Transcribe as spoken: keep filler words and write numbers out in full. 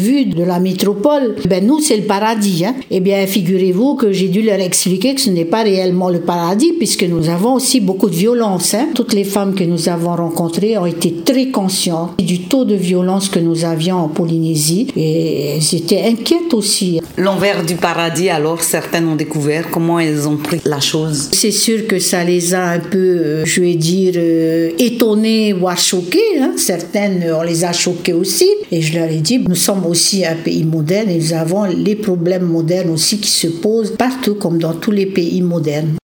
vue de la métropole, ben nous c'est le paradis. Hein. Eh bien figurez-vous que j'ai dû leur expliquer que ce n'est pas réellement le paradis puisque nous avons aussi beaucoup de violence. Hein. Toutes les femmes que nous avons rencontrées ont été très conscientes du taux de violence que nous avions en Polynésie et elles étaient inquiètes aussi. L'envers du paradis, alors certaines ont découvert comment elles ont pris la chose. C'est sûr que ça les a un peu, euh, je vais dire, euh, étonnées, voire choquées. Hein. Certaines, on les a choquées aussi. Et je leur ai dit, nous sommes aussi un pays moderne et nous avons les problèmes modernes aussi qui se posent partout comme dans tous les pays modernes.